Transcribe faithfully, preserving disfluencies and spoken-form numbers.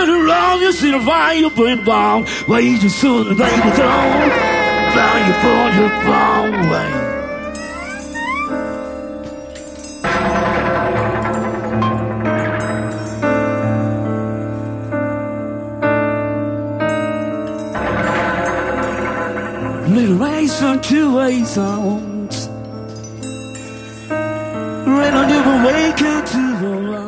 around, you see the fire burn bomb. Why you just soon, baby, don't. Fire burn your bomb away. Little race on two-way songs. Red on your way to the light.